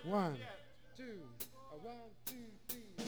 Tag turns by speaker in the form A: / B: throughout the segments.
A: One, two, one, two, three.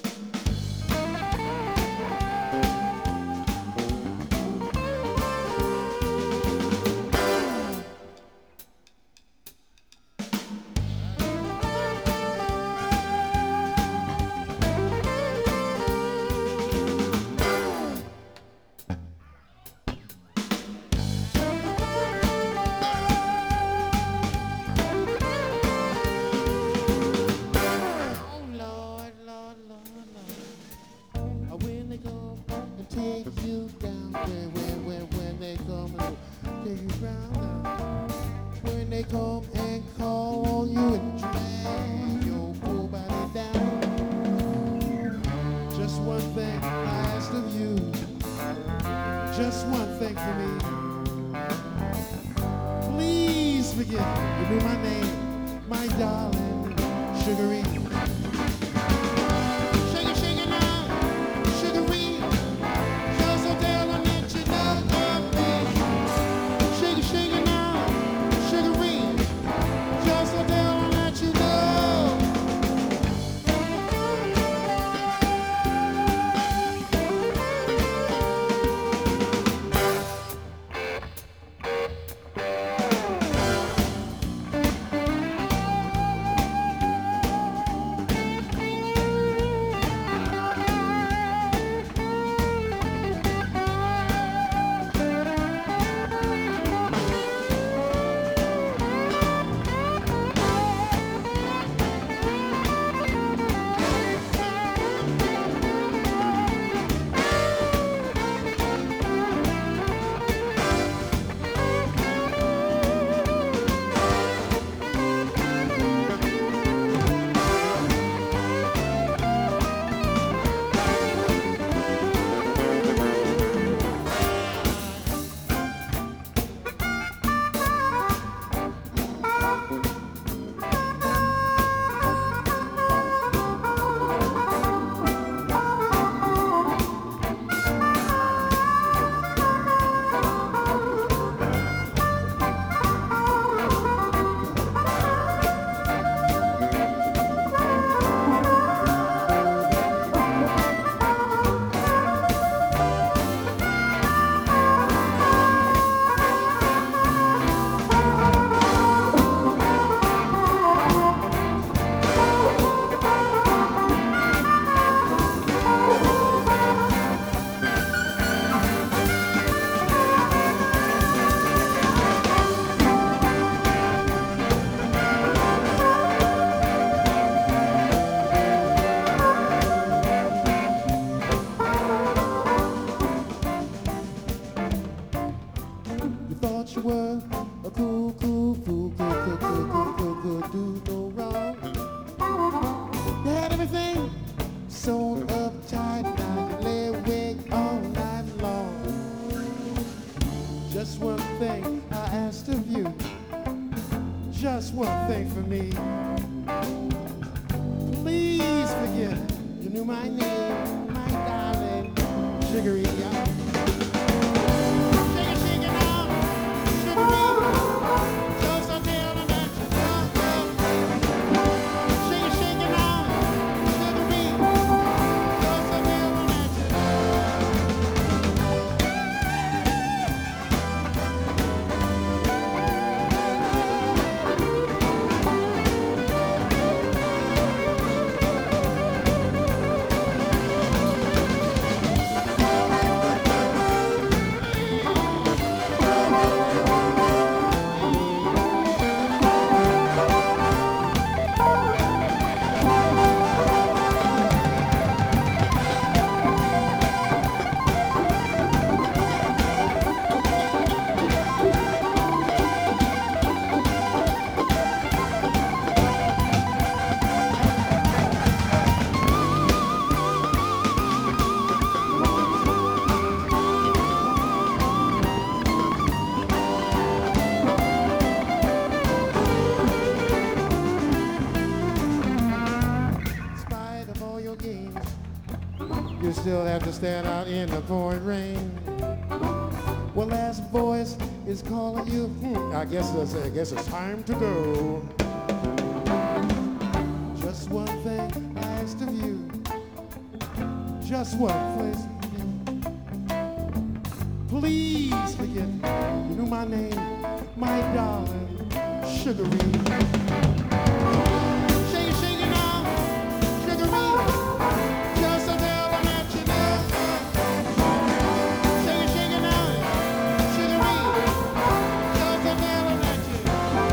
A: Oh Lord, Lord, Lord, Lord. When they come and take you down, when they come and take you down, when they come and call you and drag your poor body down. Just one thing I ask of you, just one thing for me. Please forget to be my name, my darling, Sugarine. Shake it, shake it now, Sugarine. Just so tell them that you love me. Shake it now, Sugarine. Just so tell them that you love. You thought you were a cool fool, could do no wrong. You had everything sewn up tight, now you lay awake all night long. Just one thing I asked of you, just one thing for me. Please forget you knew my name, my darling, Sugarine. You still have to stand out in the pouring rain. Well, last voice is calling you. I guess it's time to go. Just one place. Please forget me. You knew my name, my darling, Sugarine. Shake it, shake it now, Sugarine. Just a tell them that you know. Shake it, shake it now, Sugarine. Just a tell them that you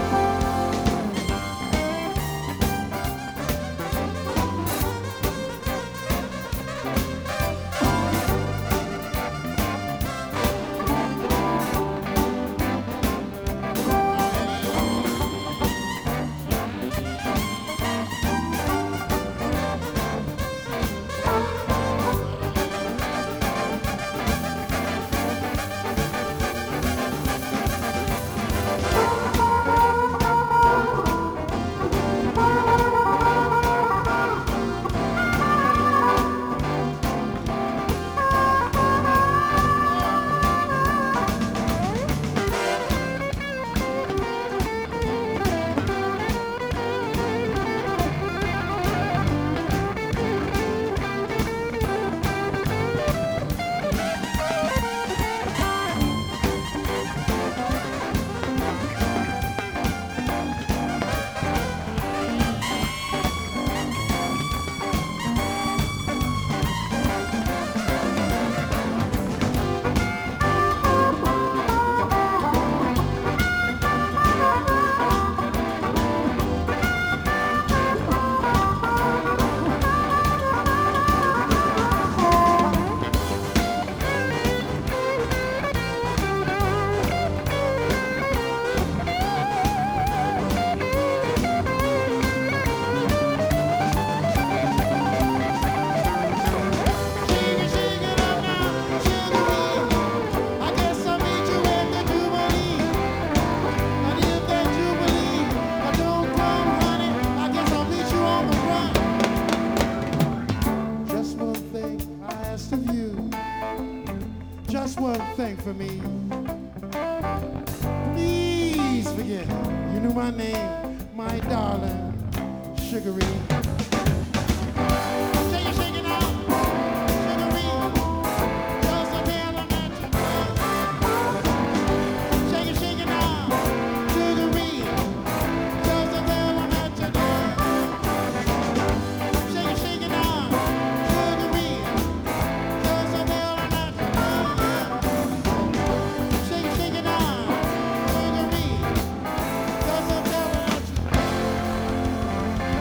A: for me. Please forget you knew my name, my darling, Sugarine. Shake it, shake it now, Sugarine. Just a tell them that you know. Shake it, shake it now, Sugarine. Just a tell them that you know. Shake it, shake it now, Sugarine. Just a tell them that you know. Shake it, shake it now, Sugarine. Just a tell them that you know.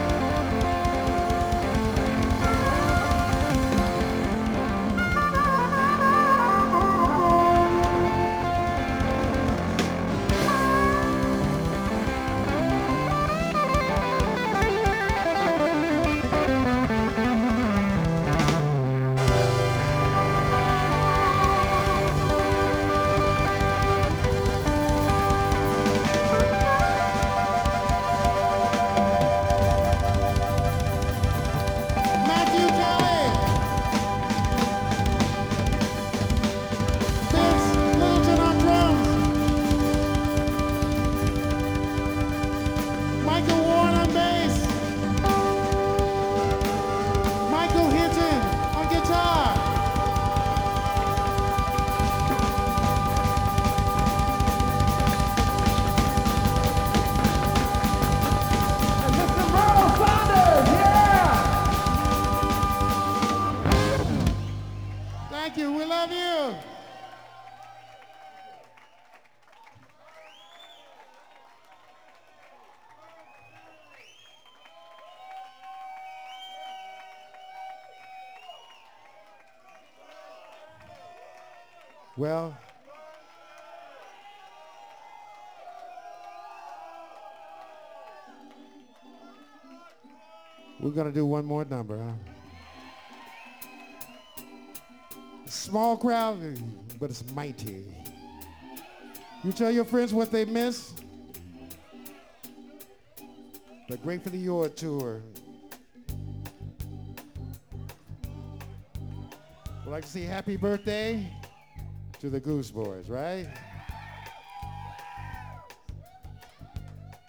A: Matthew Kelly, Vince Littleton on drums, Michael Warren on bass, Michael Hinton on guitar. And Mr. Merle Saunders, yeah! Thank you. We love you. Well, we're going to do one more number, huh? Small crowd, but it's mighty. You tell your friends what they miss. The Gratefully Yours tour. We'd like to say happy birthday to the Goose Boys, right?